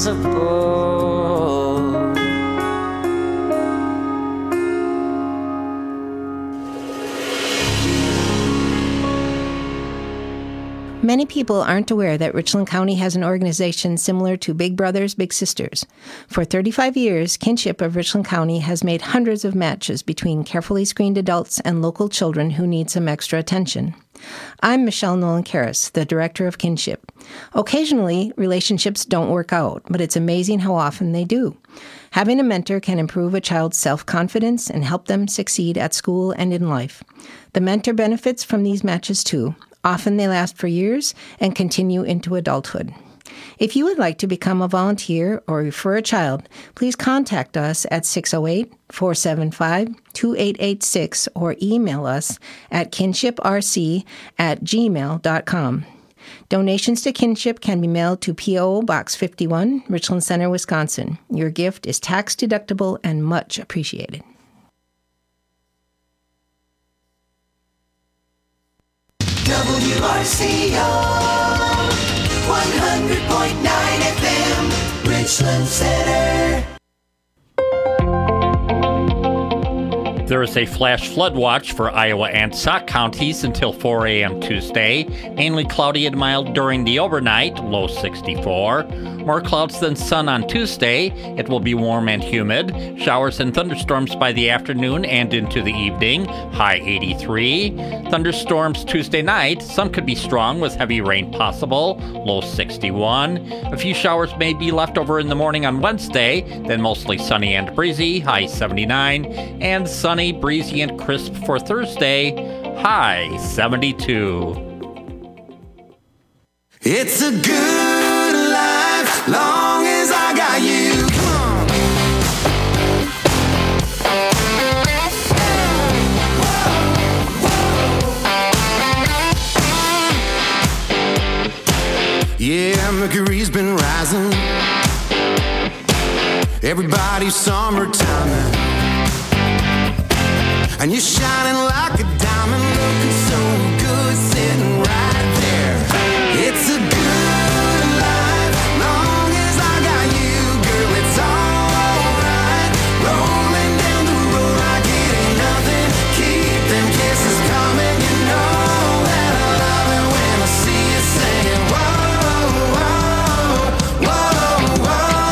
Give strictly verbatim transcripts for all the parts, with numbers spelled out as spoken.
impossible. Many people aren't aware that Richland County has an organization similar to Big Brothers Big Sisters. For thirty-five years, Kinship of Richland County has made hundreds of matches between carefully screened adults and local children who need some extra attention. I'm Michelle Nolan-Karras, the director of Kinship. Occasionally, relationships don't work out, but it's amazing how often they do. Having a mentor can improve a child's self-confidence and help them succeed at school and in life. The mentor benefits from these matches too. Often they last for years and continue into adulthood. If you would like to become a volunteer or refer a child, please contact us at six oh eight, four seven five, two eight eight six or email us at kinshiprc at gmail dot com. Donations to Kinship can be mailed to P O. Box fifty-one, Richland Center, Wisconsin. Your gift is tax deductible and much appreciated. W R C O one hundred point nine F M, Richland Center. There is a flash flood watch for Iowa and Sauk counties until four a.m. Tuesday. Mainly cloudy and mild during the overnight, low sixty-four. More clouds than sun on Tuesday. It will be warm and humid. Showers and thunderstorms by the afternoon and into the evening, high eighty-three. Thunderstorms Tuesday night. Sun could be strong with heavy rain possible, low sixty-one. A few showers may be left over in the morning on Wednesday, then mostly sunny and breezy, high seventy-nine. And sunny, breezy, and crisp for Thursday, high seventy-two. It's a good life, long as I got you. Come on. Yeah, Mercury's been rising. Everybody's summertime. And you're shining like a diamond, looking so good, sitting right there. It's a good life, long as I got you, girl, it's alright. Rolling down the road like it ain't nothing. Keep them kisses coming, you know that I love it when I see you saying, whoa, whoa, whoa, whoa.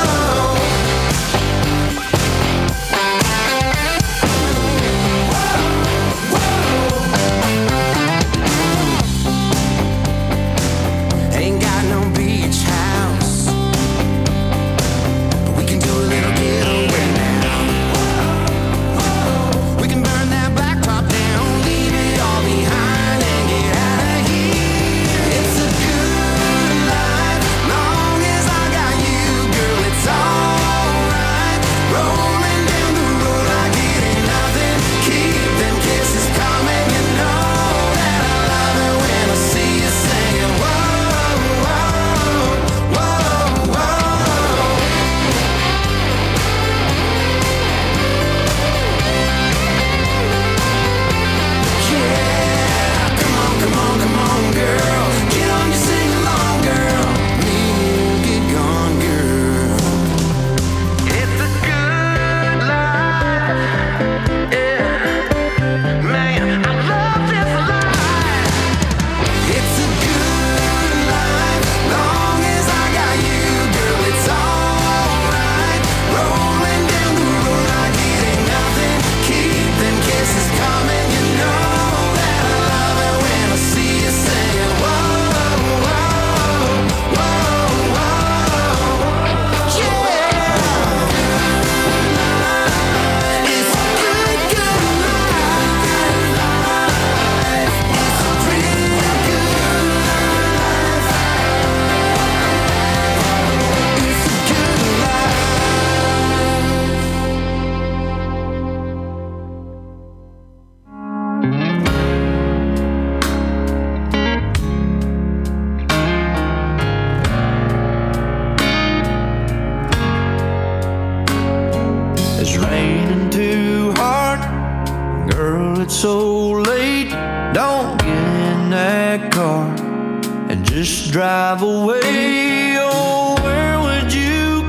so late. Don't get in that car and just drive away. Oh, where would you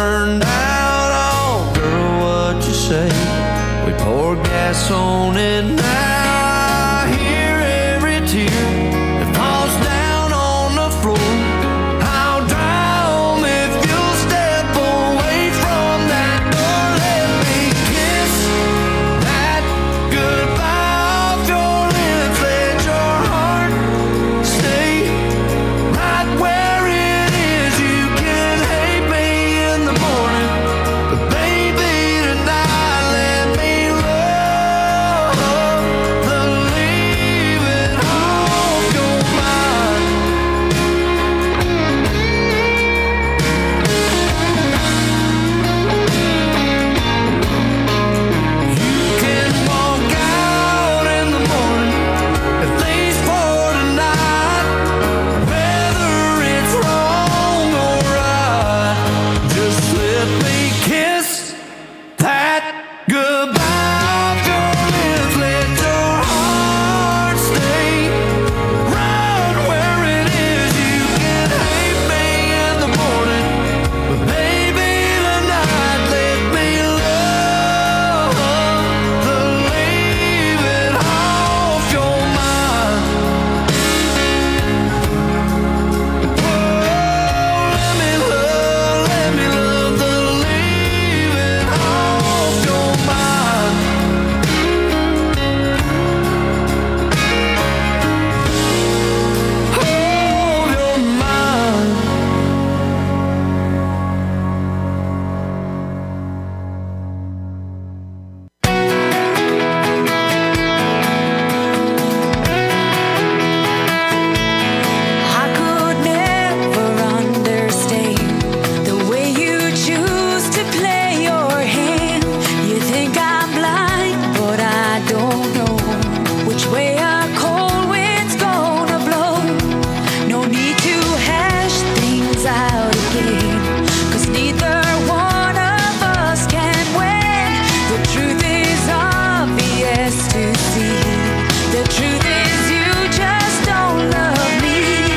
burned out. Oh, girl, what you say? We pour gas on it now. I hear every tear that falls down on the floor. I'll drown if you'll step away from that door. Let me kiss that goodbye off your lips. Let your heart stay right where it is. You can hate me in the morning, but baby tonight let me love the leaving off your mind. You can walk out in the morning, at least for tonight. Whether it's wrong or right, just let me kiss that goodbye off your lips. Let your heart stay right where it is. You can hate me in the morning, but baby tonight let me love the leaving off your mind. Let me love, let me love the leaving off your mind. Hold your mind. I could never understand the way you choose to play your hand. You think I'm blind, but I don't know which way a cold wind's gonna blow. No need to hash things out again, 'cause neither one of us can win. The truth is obvious to see. The truth is you just don't love me.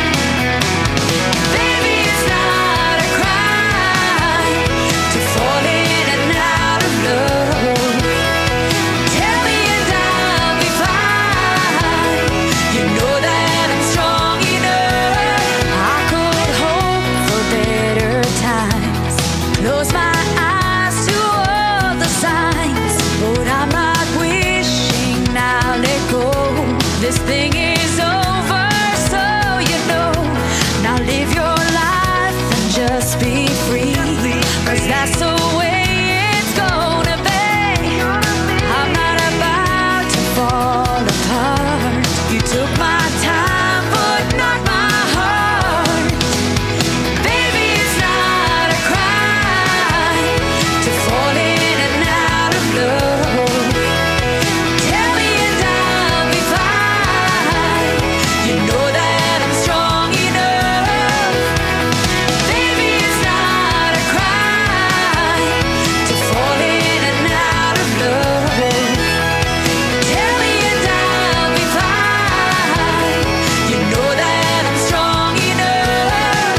Baby, it's not a crime to fall in and out of love. Tell me and I'll be fine. You know that I'm strong enough. I could hope for better times, close my eyes to all the signs, but I'm not wishing I'll let go. This thing is over, so you know. Now live your life and just be free, 'cause that's the way it's gonna be. I'm not about to fall apart. You took my time, but not my heart. Baby, it's not a crime to fall in and out of love. Tell me and I'll be fine. You know that I'm strong enough. Baby, it's not a crime to fall in and out of love. Tell me and I'll be fine. You know that I'm strong enough.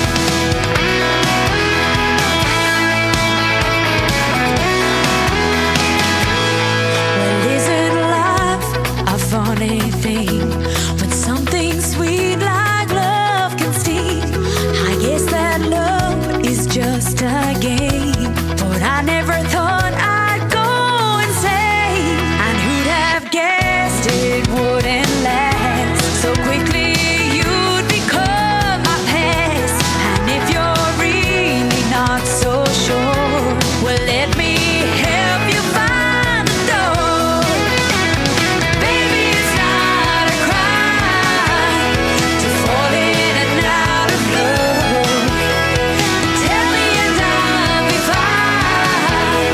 Well, isn't life a funny thing? When something sweet like love can sting. I guess that love is just a game, but I never thought I'd go insane. And who'd have guessed it wouldn't last so quickly? You'd become my past. And if you're really not so sure, well, let me help you find the door. Baby, it's not a crime to fall in and out of love. Tell me and I'll be fine.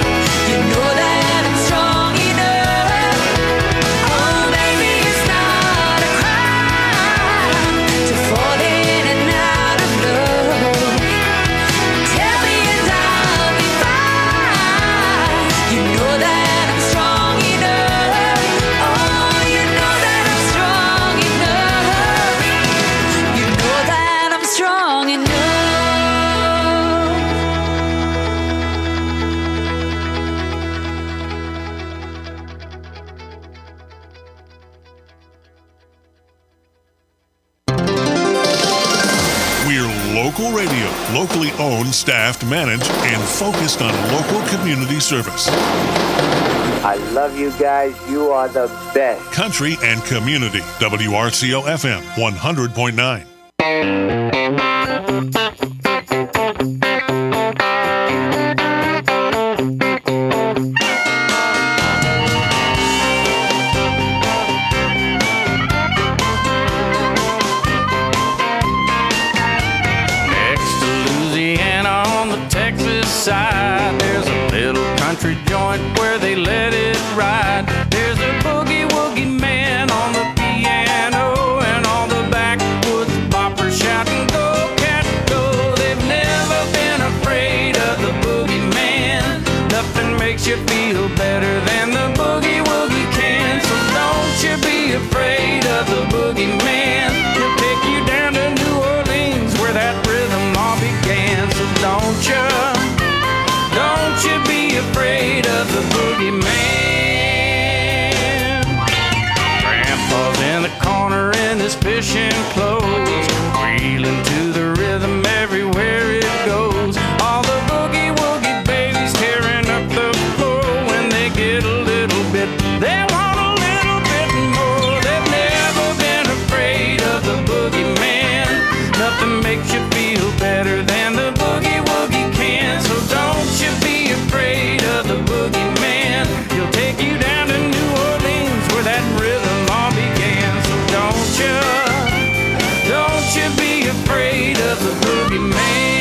Locally owned, staffed, managed, and focused on local community service. I love you guys. You are the best. Country and community. W R C O F M one hundred point nine. Side. There's a little country joint where they let it ride. There's a boogie woogie man on the piano, and all the backwoods boppers shouting, "Go cat go!" They've never been afraid of the boogie man. Nothing makes you feel better than the boogie woogie can. So don't you be afraid of the boogie man. He'll take you down to New Orleans where that rhythm all began. So don't you Don't you be afraid of the boogeyman. Grandpa's in the corner in his fishing clothes, reeling to the rhythm everywhere it goes. All the boogie woogie babies tearing up the floor. When they get a little bit, they want a little bit more. They've never been afraid of the boogeyman. Nothing makes you feel better than the boogie woogie can. So don't you be afraid of the boogeyman. He'll take you down to New Orleans where that rhythm all began. So don't you, don't you be afraid of the boogeyman.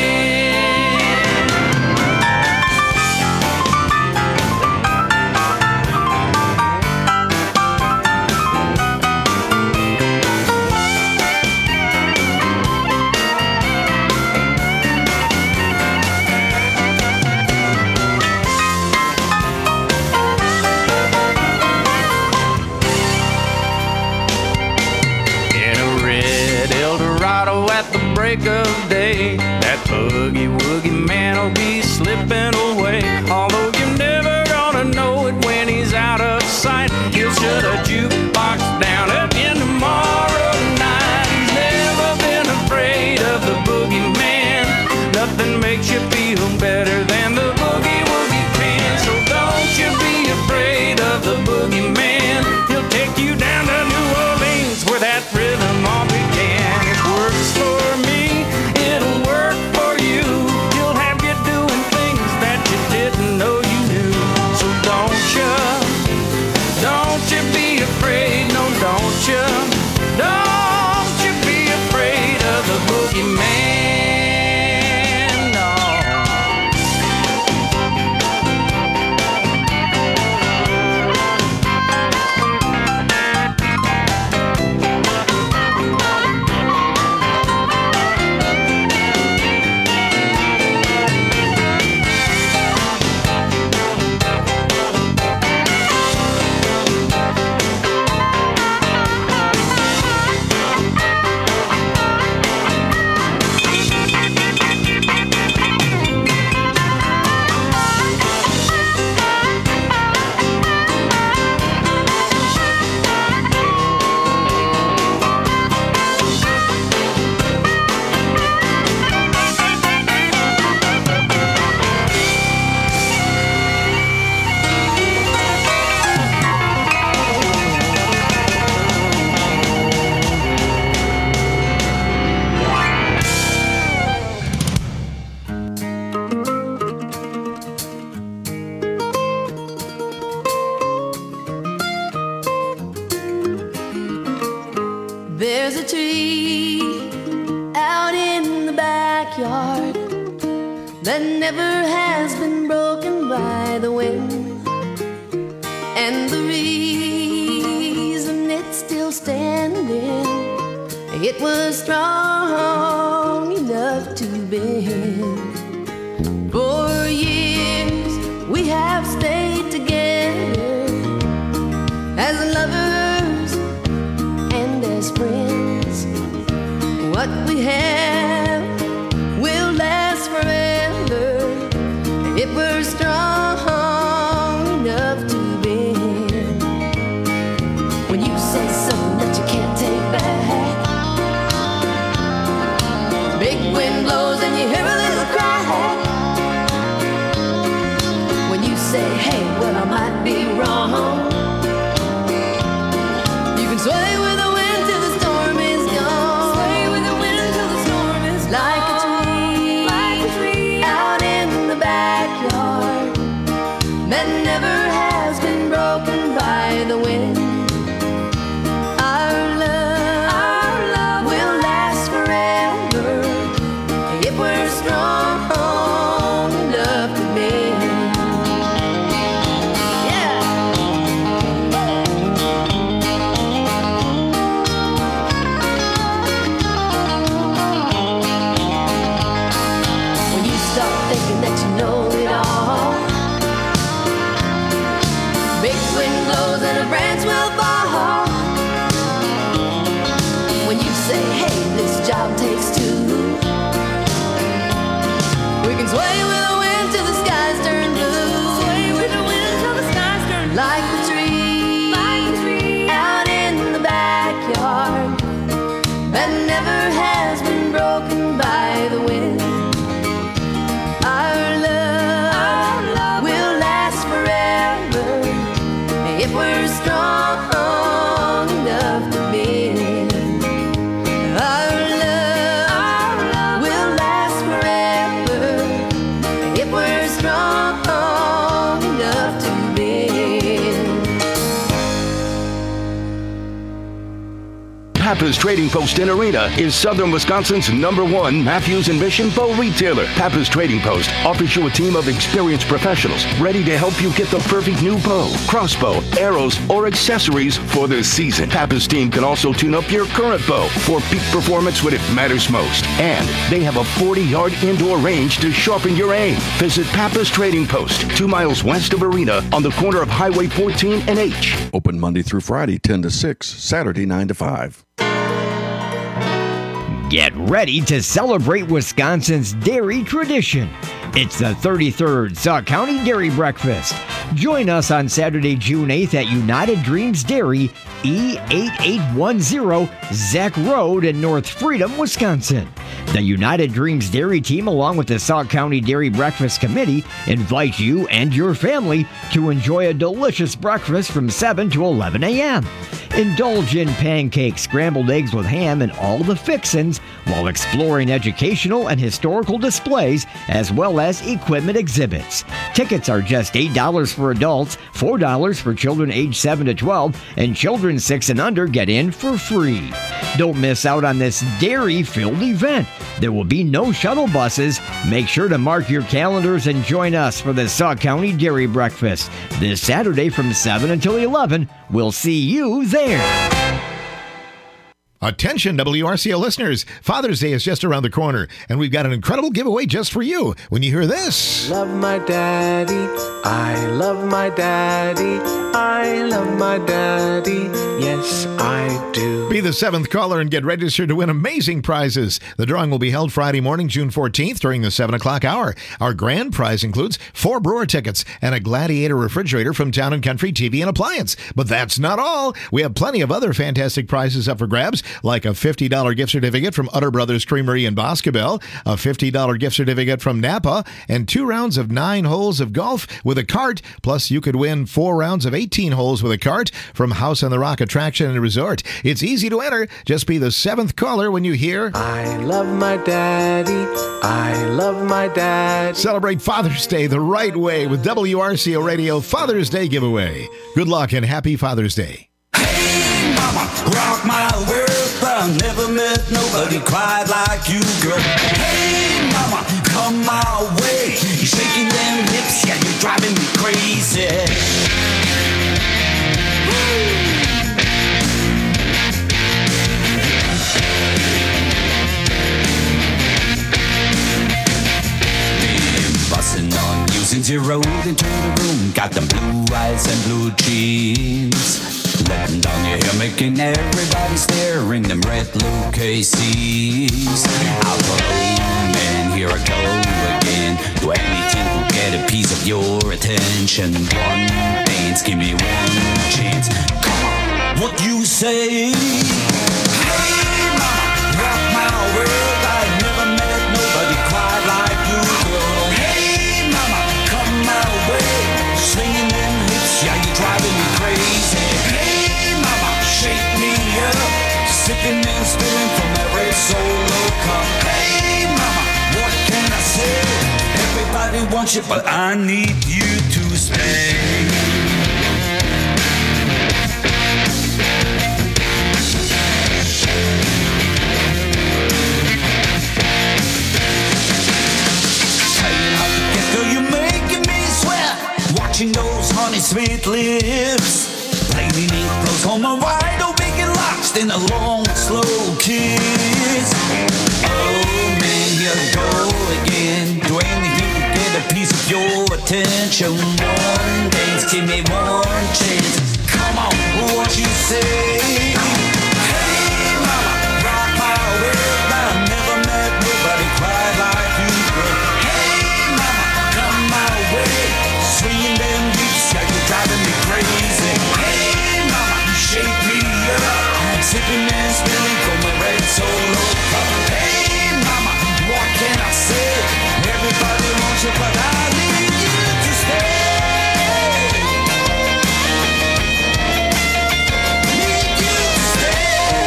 At the break of day, that boogie woogie man will be slipping away. Although you're never gonna know it when he's out of sight. He'll shut a jukebox down again tomorrow night. He's never been afraid of the boogie man. Nothing makes you feel better than the boogie woogie can. So don't you be afraid of the boogie man. He'll take you down to New Orleans where that rhythm all began. It works for me, it'll work for you. You'll have you doing things that you didn't know you knew. So don't you, don't you be afraid, no don't you, don't you be afraid of the boogeyman, no. There's a tree out in the backyard that never has been broken by the wind. And the reason it's still standing, it was strong enough to bend. For years we have stayed together as lovers and as friends. What we have will last forever if we're strong enough to bend. When you say something that you can't take back, big wind blows and you hear a little say, hey, well, I might be wrong. You can sway with the wind till the storm is gone. Sway with the wind till the storm is gone. Like a tree, like a tree out in the backyard that never has been broken by the wind. Our love, our love will last forever if we're strong enough to bend. Yeah. When you start thinking that you know it all, big wind blows and a branch will fall. When you say, hey, this job takes two, we can sway with the wind till the skies turn blue. Sway with the wind till the skies turn blue. Like the tree, like the tree out in the backyard that never has been broken by the wind. Our love, our love will last forever if we're strong enough to bend. Our love, our love will last forever if we're strong enough to bend. Pappas Trading Post in Arena is Southern Wisconsin's number one Matthews and Mission bow retailer. Pappas Trading Post offers you a team of experienced professionals ready to help you get the perfect new bow, crossbow, arrows, or accessories for the season. Pappas team can also tune up your current bow for peak performance when it matters most. And they have a forty-yard indoor range to sharpen your aim. Visit Pappas Trading Post, two miles west of Arena on the corner of Highway fourteen and H. Open Monday through Friday, ten to six, Saturday, nine to five. Get ready to celebrate Wisconsin's dairy tradition. It's the thirty-third Sauk County Dairy Breakfast. Join us on Saturday, June eighth at United Dreams Dairy, E eight eight one zero Zach Road in North Freedom, Wisconsin. The United Dreams Dairy team, along with the Sauk County Dairy Breakfast Committee, invite you and your family to enjoy a delicious breakfast from seven to eleven a.m. Indulge in pancakes, scrambled eggs with ham, and all the fixins while exploring educational and historical displays as well as equipment exhibits. Tickets are just eight dollars for adults, four dollars for children aged seven to twelve, and children six and under get in for free. Don't miss out on this dairy-filled event. There will be no shuttle buses. Make sure to mark your calendars and join us for the Sauk County Dairy Breakfast this Saturday from seven until eleven. We'll see you there. Attention W R C O listeners, Father's Day is just around the corner, and we've got an incredible giveaway just for you. When you hear this, Love my daddy, I love my daddy, I love my daddy, yes I do. be the seventh caller and get registered to win amazing prizes. The drawing will be held Friday morning, June fourteenth during the seven o'clock hour. Our grand prize includes four brewer tickets and a Gladiator refrigerator from Town and Country T V and Appliance. But that's not all. We have plenty of other fantastic prizes up for grabs, like a fifty dollars gift certificate from Utter Brothers Creamery in Boscobel, a fifty dollars gift certificate from Napa, and two rounds of nine holes of golf with a cart. Plus, you could win four rounds of eighteen holes with a cart from House on the Rock Attraction and Resort. It's easy to enter. Just be the seventh caller when you hear, I love my daddy, I love my dad. Celebrate Father's Day the right way with W R C O Radio Father's Day giveaway. Good luck and happy Father's Day. Hey, mama, rock my world. I never met nobody quite like you, girl. Hey, mama, come my way. You're shaking them hips, yeah, you're driving me crazy. Bustin' on you since you rode into the room. Got them blue eyes and blue jeans. Letting down your hair, making everybody stare in them red Luke K Cs. I'll go, man, here I go again. Do anything to get a piece of your attention. One dance, give me one chance. Come on, what you say? Hey, mama, rock my world. I've never met nobody quite like you, girl. Hey, mama, come my way. want you, but I need you to stay. Watching those honey sweet lips, lightning ink flows on my wide open, lost in a long slow kiss. Oh man, here I go again. Do anything to get a piece of your attention. One dance, give me one chance. Come on, what you say? Hey mama, rock my world. I never met nobody quite like you, girl. Hey mama, come my way. Swinging them hips, yeah, you're driving me crazy. Hey, mama, you shake me up. I'm sipping and spilling from a red Solo cup. Hey, mama, what can I say? Everybody wants you, but I need you to stay. Need you to stay.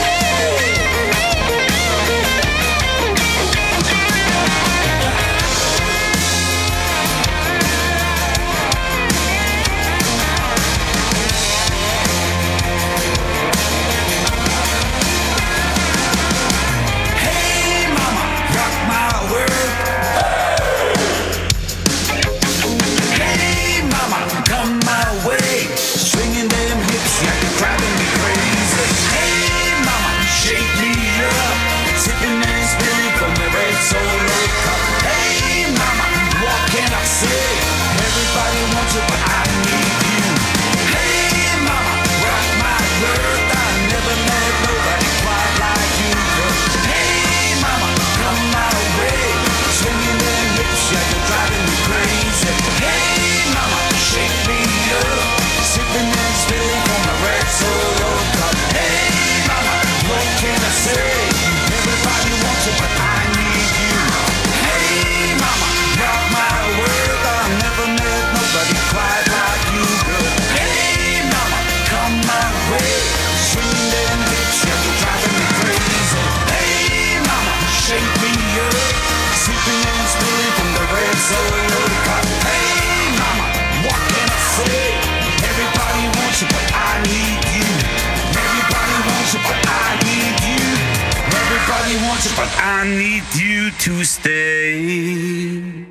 But I need you to stay.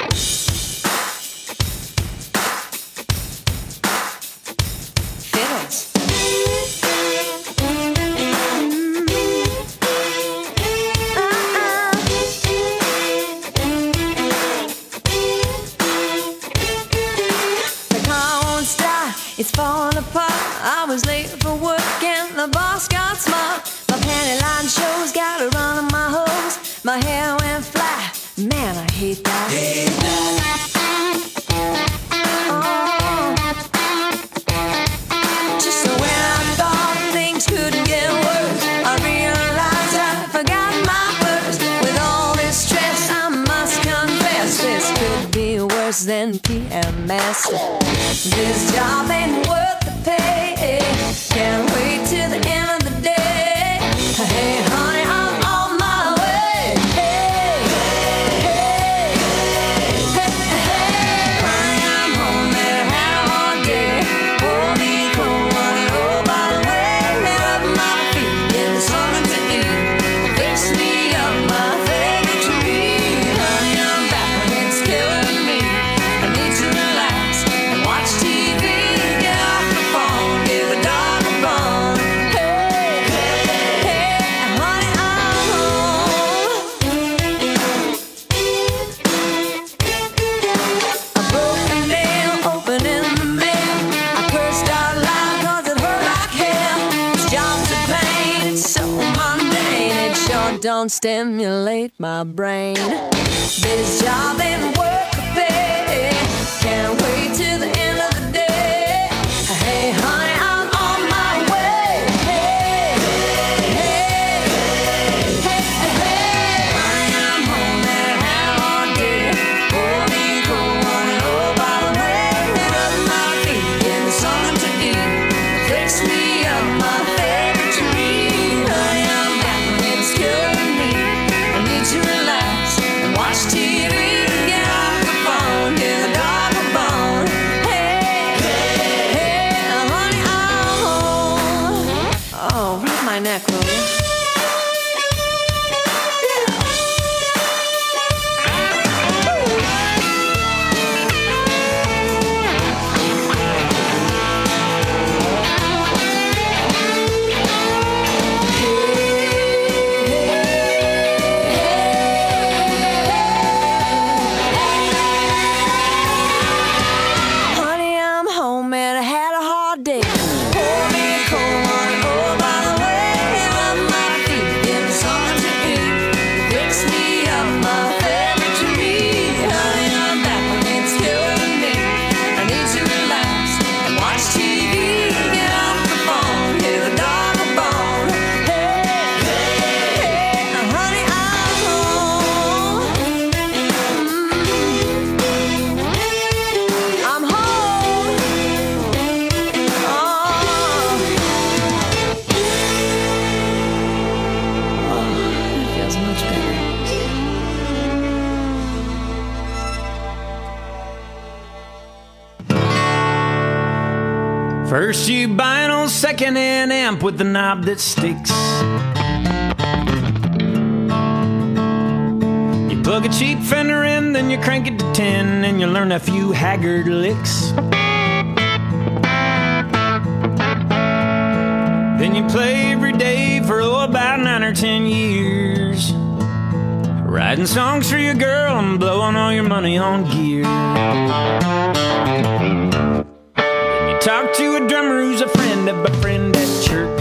Fiddles. The car won't start, it's falling apart. I was late for work and the boss got smart. My panty line shows, got a run on my hose. My hair went flat, man, I hate that. Hate that. Oh. Just when I thought things couldn't get worse, I realized I forgot my purse. With all this stress, I must confess, this could be worse than P M S. This job ain't worth the pay. Can't wait till the end of the day. Hey, honey, I'm on my way. Hey, hey, hey, hey, hey. Honey, I'm home there, had a hard day. Pour me cold water, oh, by the way. Lay up my feet, get something to eat. Fix me up my favorite treat. Honey, I'm back when it's killing me. I need to relax and watch T V. Get off the phone, give a dog a bone. Hey, hey, hey, honey, I'm home. A broken nail, opening the mail. I cursed out loud 'cause it hurt like hell. This job's a pain, it's so mundane. It sure don't stimulate my brain. This job ain't worth the pay. Can't wait till the end of the day. Hey, honey, I'm on my way. Hey, hey, hey, hey, hey. Honey, I'm home there, had a hard day. Pour me cold water, oh, by the way. Lay up my feet, give me something to eat. Fix me up my favorite treat. Honey, I'm back when it's killing me. I need to relax and watch T V. Get off the phone. First you buy an old second-hand amp with the knob that sticks. You plug a cheap Fender in, then you crank it to ten, and you learn a few haggard licks. Then you play every day for oh, about nine or ten years, writing songs for your girl and blowing all your money on gear. Then you talk to a drummer who's a friend of a friend at church.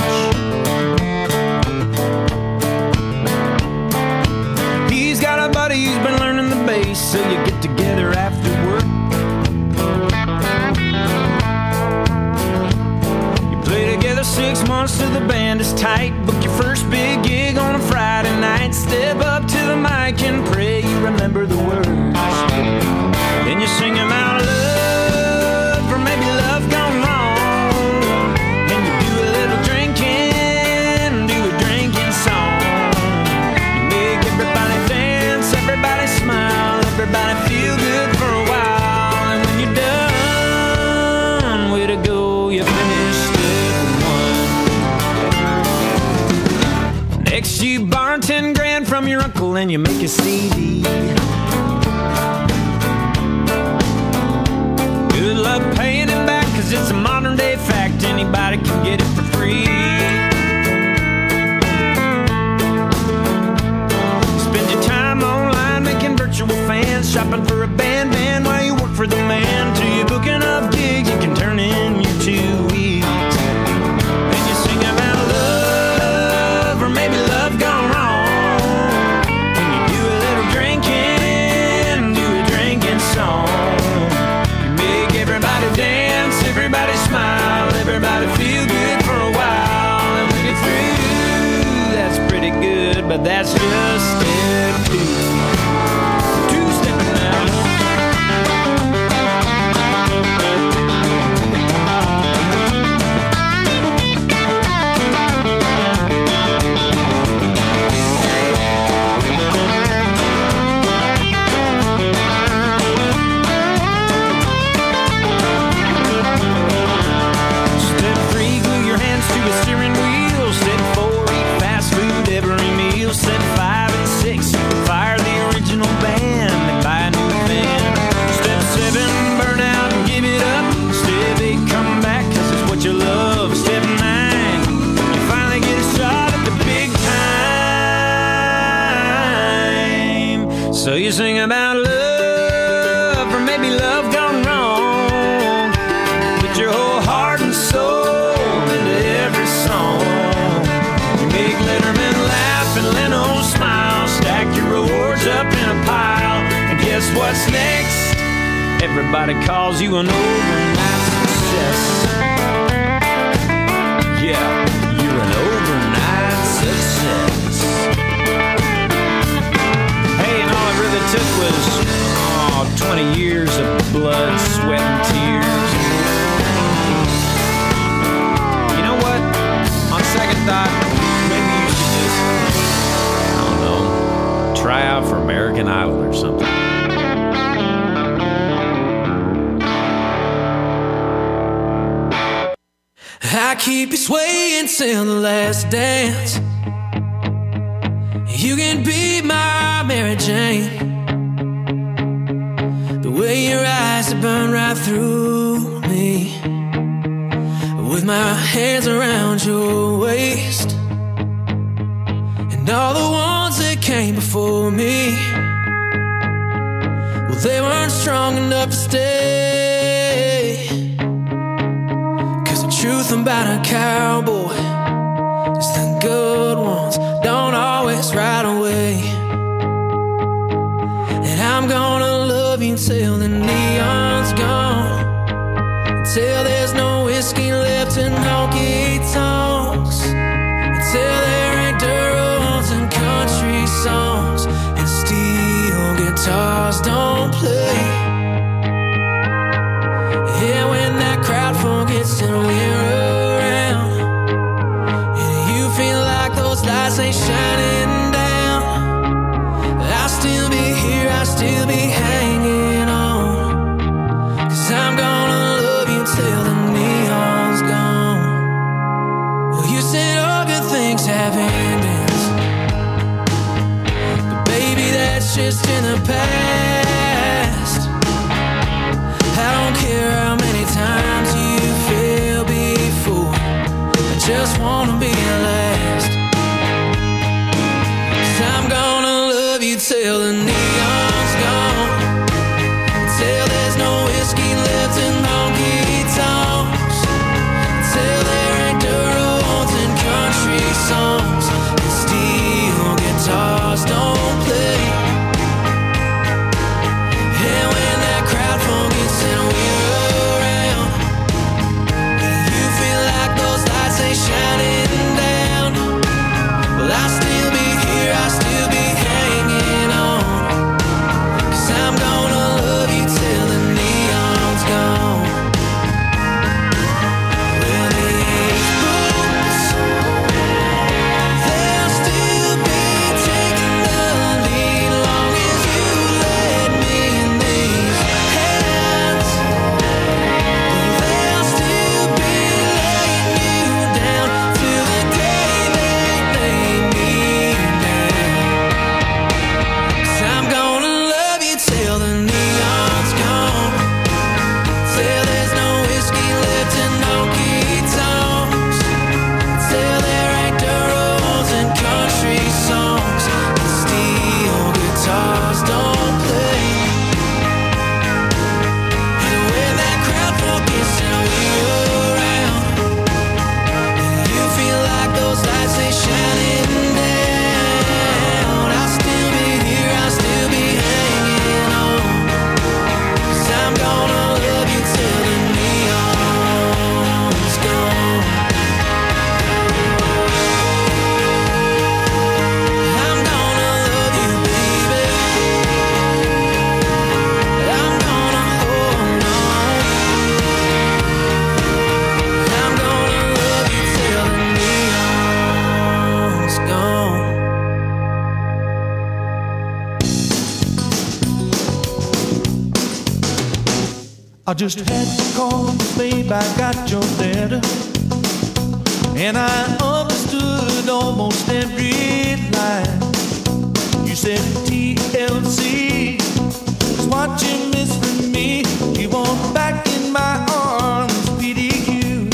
He's got a buddy who's been learning the bass, so you get together after work. Six months till the band is tight. Book your first big gig on a Friday night. Step up to the mic and pray you remember the words. Then you sing them out of love, or maybe love gone wrong. And you do a little drinking, do a drinking song. You make everybody dance, everybody smile, everybody feel good for a while. And when you're done, way to go, you finish step one. Next you borrow ten grand from your uncle and you make a C D. Good luck paying it back, cause it's a modern day fact, anybody can get it for free. Spend your time online making virtual fans, shopping for a band van while you work for the man, till you book enough gigs you can turn in your two weeks. Then you sing about love, or maybe love gone wrong. And you do a little drinking, do a drinking song. You make everybody dance, everybody smile, everybody feel good for a while. And when you're through, that's pretty good, but that's just step two. Two stepping now. So you sing about love, or maybe love gone wrong. Put your whole heart and soul into every song. You make Letterman laugh and Leno smile. Stack your rewards up in a pile. And guess what's next? Everybody calls you an overnight success. Yeah, you're an overnight success. It took was oh, twenty years of blood, sweat, and tears. You know what? On second thought, maybe you should just, I don't know, try out for American Idol or something. I keep you swaying till the last dance. You can be my Mary Jane. The way your eyes have burned right through me, with my hands around your waist, and all the ones that came before me, well, they weren't strong enough to stay. Cause the truth about a cowboy is the good ones don't always ride away. And I'm gonna love you till the neon's gone, till there's no whiskey left in honky tonks, till there ain't girls and country songs and steel guitars don't play. Yeah, when that crowd forgets that we're around, and you feel like those lights ain't shining down, I'll still be here, I'll still be hanging on. Cause I'm gonna love you till the neon's gonna be last. 'Cause I'm gonna love you till the neon's gone, till there's no whiskey left in honky tonks, till there ain't dirt roads and country songs, and steel guitars don't play. And when that crowd forgets and we're around, you feel like those lights ain't shining down. Well, I'll still be here, I'll still be hanging on, 'cause I'm gonna love you till the neon's gone. Well, these boots, they'll still be taking the lead long as you let me in these hands. They'll still be laying you down till the day they lay me down. 'Cause I'm gonna love you till the neon's gone, till there's no whiskey left in honky tonks, till there ain't dirt roads and country songs, and steel guitars don't play. And when that crowd forgets and we're around, and you feel like those lights ain't shining down, I'll still be here, I'll still be hanging on, 'cause I'm gonna love you till the neon's gone. I'm gonna love you, baby. I'm gonna hold on. I'm gonna love you till the neon's gone. I just had to call, babe, I got your letter, and I understood almost every line. You said T L C is what you miss from me. You want back in my arms, P D Q.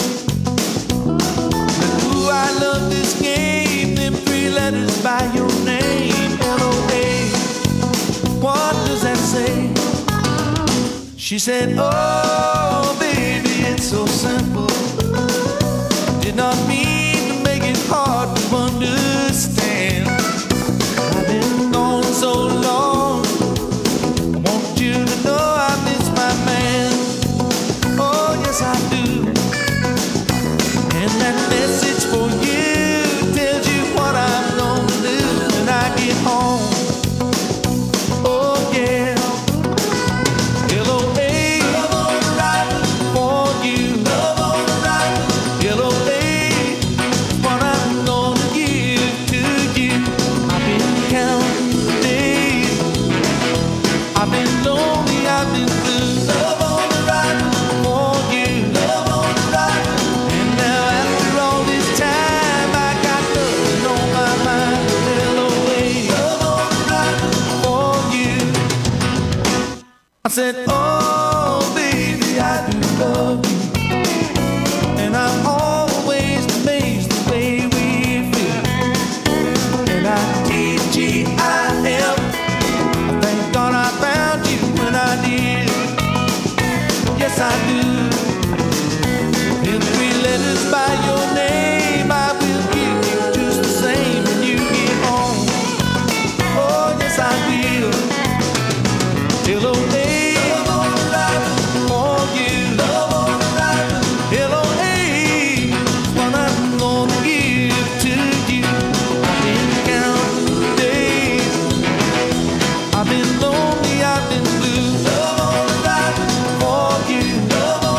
And ooh, I love this game, them three letters by your name, L O A. What does that say? She said, oh, baby, it's so simple. Did not mean to make it hard to understand. I've been gone so long, I want you to know I miss my man. Oh, yes, I do. And that message for you tells you what I'm gonna do when I get home. Oh, yeah. L O A for you. L O A is what I'm gonna give to you. I've been counting the days. I've been lonely, I've been blue. Love on the right for you. Love on the right. And now after all this time, I got nothing on my mind. L O A. Love on the right for you. I said, oh, baby, I do love you. And I'm always amazed the way we feel. And I T G I M, I thank God I found you when I did. Yes, I do. In three letters by your name, I will give you just the same when you get home. Oh, yes, I will. L O A for you. L O A is what I'm gonna give to you. I've been counting the days. I've been lonely, I've been blue. For you.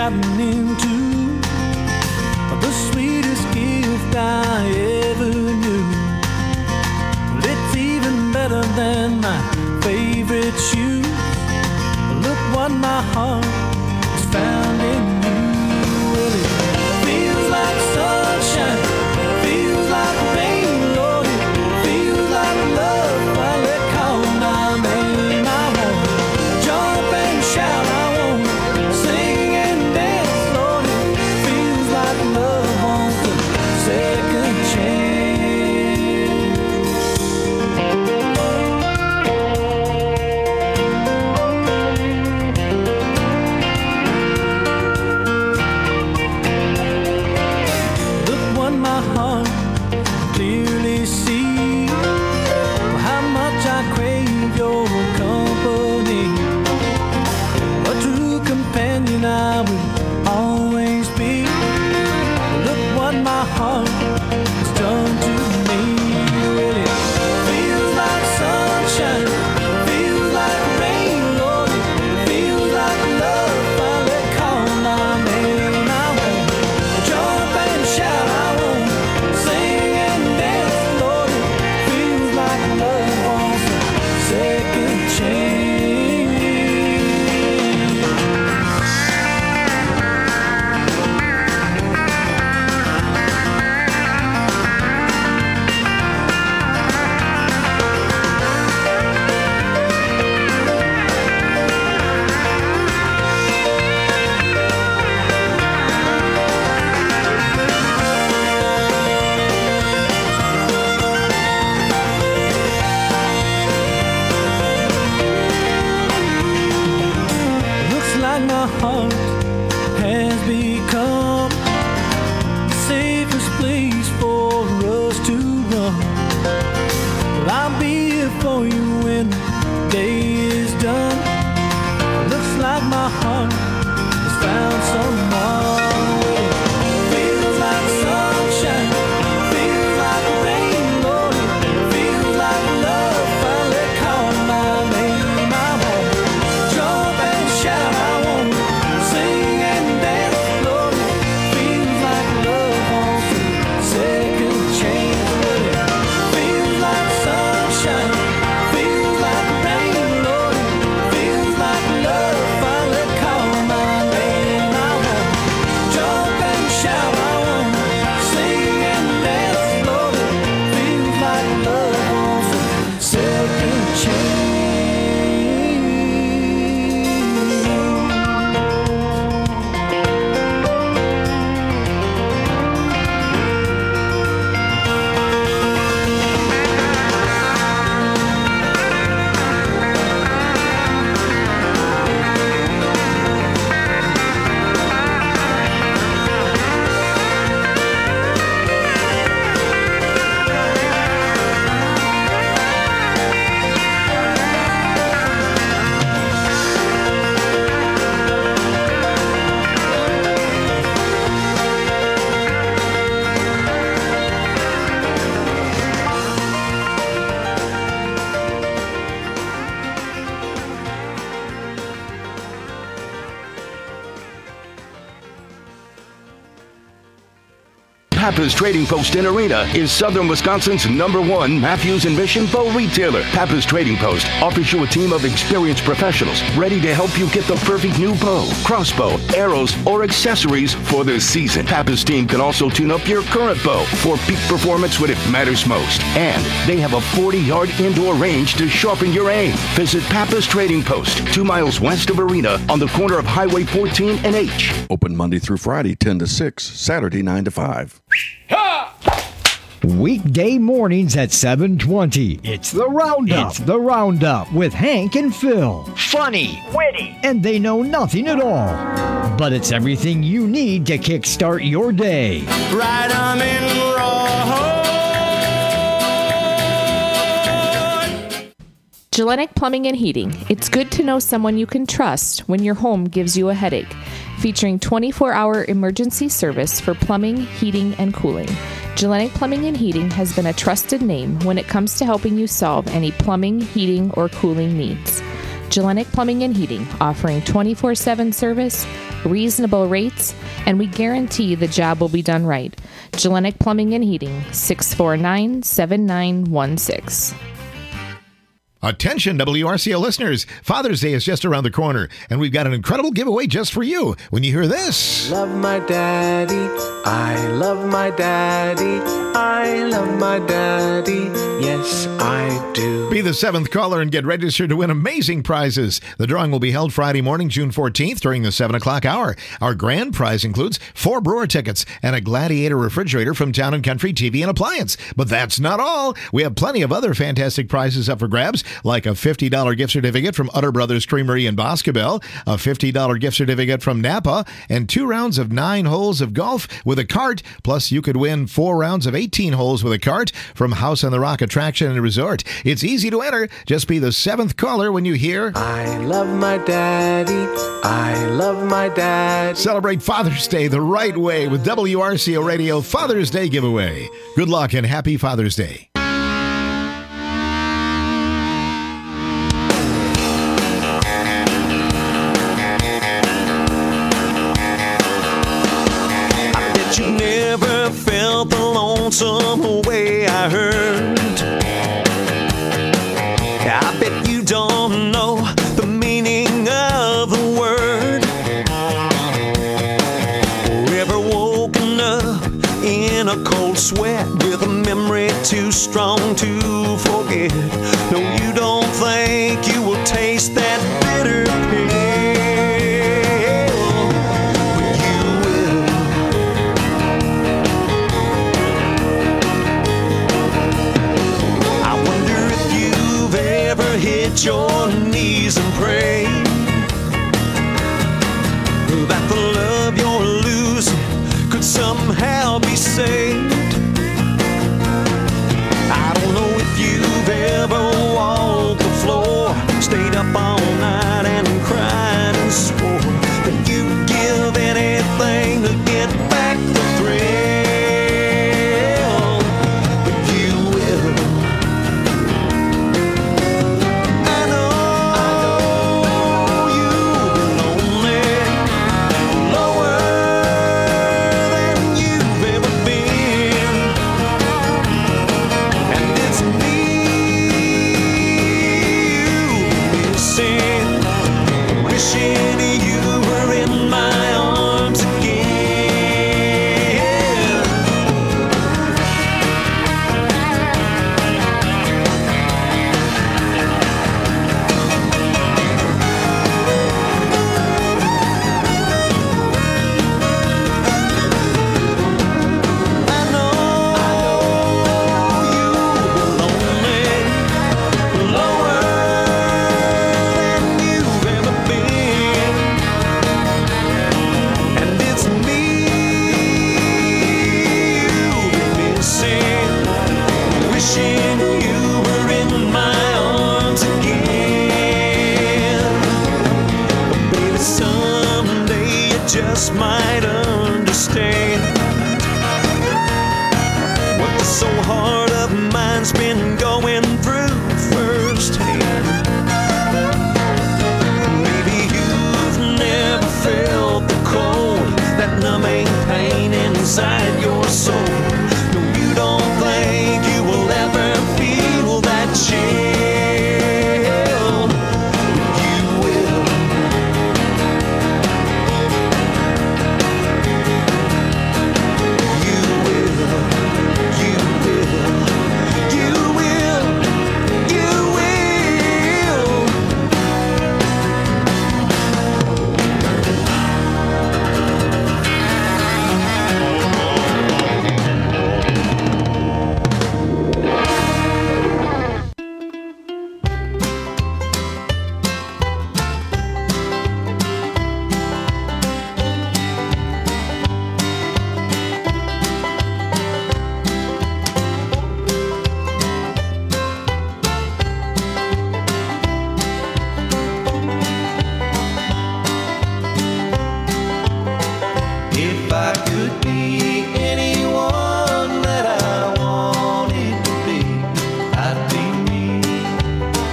shouting into the sweetest gift I ever knew. Well, it's even better than my favorite shoes. Look what my heart has found in you. Well, it feels like sunshine, feels like rain, Lord, it feels like love. While it call my name, I want to jump and shout, I want to sing and dance, Lord, it feels like love wants a second chance. Look what my heart clearly sees, how much I crave your company. A true companion I will always be. Look what my heart has done to me. Well, it feels like sunshine, feels like rain, Lord, it feels like love. While it call my name, I want to jump and shout, I want to sing and dance, Lord, it feels like love wants a second chance. Looks like my heart has become the safest place for us to run. Well, I'll be here for you when the day is done. Looks like my heart has found someone. It feels like sunshine, feels like rain, Lord, it feels like love. While it call my name, I want to jump and shout, I want to sing and dance, Lord, it feels like love wants a second chance. Well, it feels like sunshine, feels like rain, Lord, it feels like love. While it call my name, I want to jump and shout, I want to sing and dance, Lord, it feels like love wants a second chance. Pappas Trading Post in Arena is Southern Wisconsin's number one Matthews and Mission bow retailer. Pappas Trading Post offers you a team of experienced professionals ready to help you get the perfect new bow, crossbow, arrows, or accessories for the season. Pappas team can also tune up your current bow for peak performance when it matters most. And they have a forty-yard indoor range to sharpen your aim. Visit Pappas Trading Post, two miles west of Arena on the corner of Highway fourteen and H. Open Monday through Friday, ten to six, Saturday, nine to five. Weekday mornings at seven twenty. It's the Roundup. It's the Roundup with Hank and Phil. Funny, witty, and they know nothing at all. But it's everything you need to kickstart your day. Right arm in Gillenic Plumbing and Heating. It's good to know someone you can trust when your home gives you a headache. Featuring twenty-four hour emergency service for plumbing, heating, and cooling. Gillenic Plumbing and Heating has been a trusted name when it comes to helping you solve any plumbing, heating, or cooling needs. Gillenic Plumbing and Heating, offering twenty-four seven service, reasonable rates, and we guarantee the job will be done right. Gellenic Plumbing and Heating, six four nine, seven nine one six. Attention, W R C O listeners. Father's Day is just around the corner, and we've got an incredible giveaway just for you when you hear this. Love my daddy, I love my daddy, I love my daddy, yes I do. Be the seventh caller and get registered to win amazing prizes. The drawing will be held Friday morning, June fourteenth during the seven o'clock hour. Our grand prize includes four Brewer tickets and a Gladiator refrigerator from Town and Country T V and Appliance. But that's not all. We have plenty of other fantastic prizes up for grabs, like a fifty dollars gift certificate from Utter Brothers Creamery in Boscobel, a fifty dollars gift certificate from Napa, and two rounds of nine holes of golf with a cart. Plus, you could win four rounds of eighteen holes with a cart from House on the Rock Attraction and Resort. It's easy to enter. Just be the seventh caller when you hear I love my daddy, I love my dad. Celebrate Father's Day the right way with W R C O Radio Father's Day giveaway. Good luck and happy Father's Day. You never felt the lonesome way I heard. I bet you don't know the meaning of the word. Or ever woken up in a cold sweat with a memory too strong to forget. No, you don't think you will taste that bitter pill. Hit your knees and pray that the love you're losing could somehow be saved. I don't know if you've ever walked the floor, stayed up all night and cried and swore that you'd give anything to get back the thrill, but you will. Just might understand what the soul heart of mine's been going through firsthand. Maybe you've never felt the cold, that numbing pain inside your soul. No, you don't think you will ever feel that chill.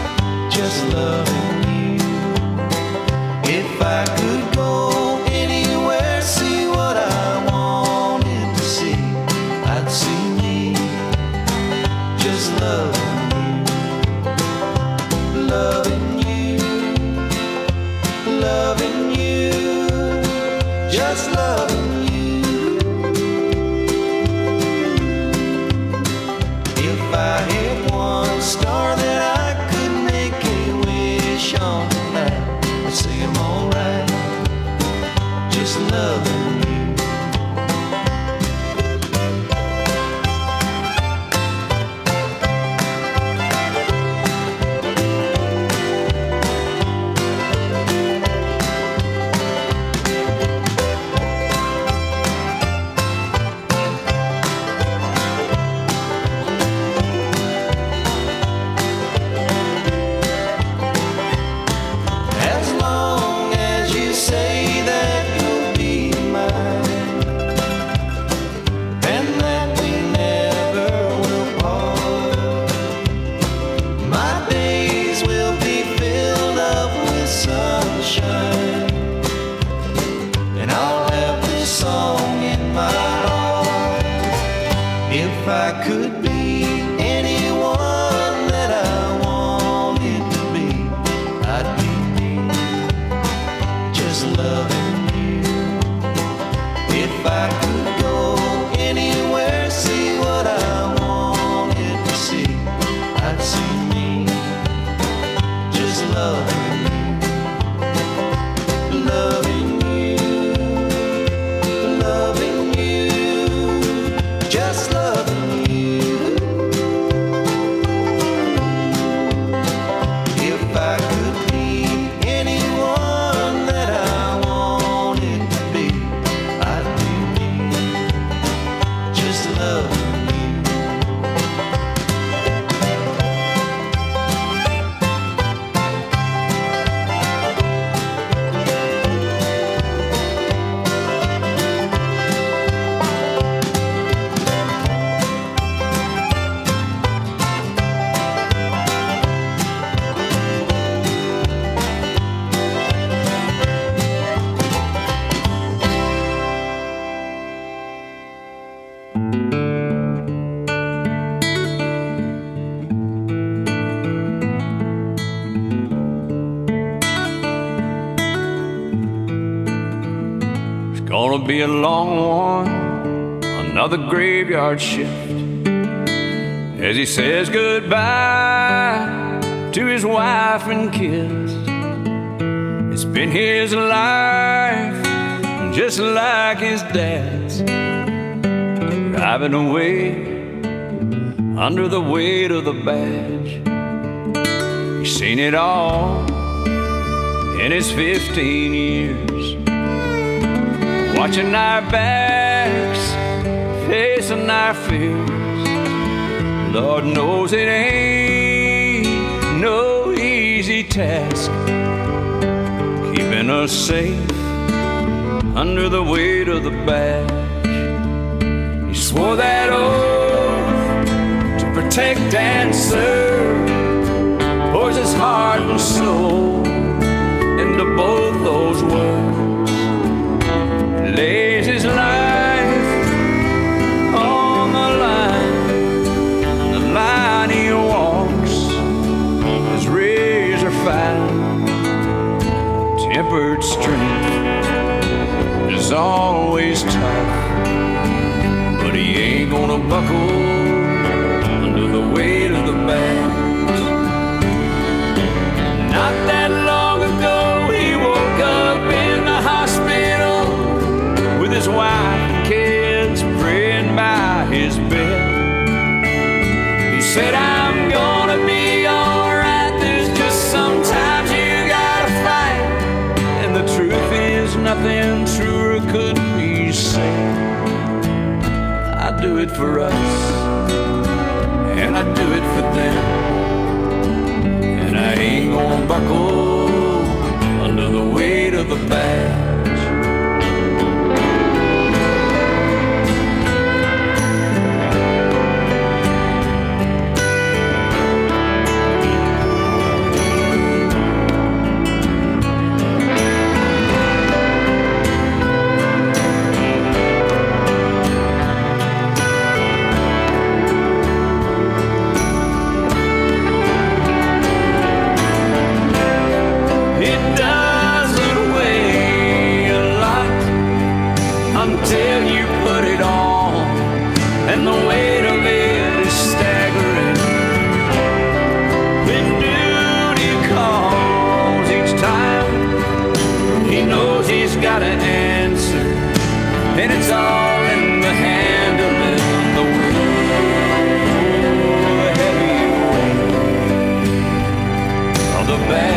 If I could go anywhere Gonna be a long one, another graveyard shift, as he says goodbye to his wife and kids. It's been his life, just like his dad's, driving away under the weight of the badge. He's seen it all in his fifteen years, watching our backs, facing our fears. Lord knows it ain't no easy task, keeping us safe under the weight of the badge. He swore that oath to protect and serve, pours his heart and soul into both those words, lays his life on the line, and the line he walks is razor fine. Tempered strength is always tough, but he ain't gonna buckle under the weight of the badge. Not that long ago he woke up in the hospital with his wife and kids praying by his bed. He said, I'm gonna be alright, there's just sometimes you gotta fight, and the truth is nothing truer could be said. I do it for us, and I do it for them, and I ain't gonna buckle under the weight of the badge. Until you put it on, and the weight of it is staggering. When duty calls each time, he knows he's got to answer, and it's all in the handling the weight, the heavy weight of the bad.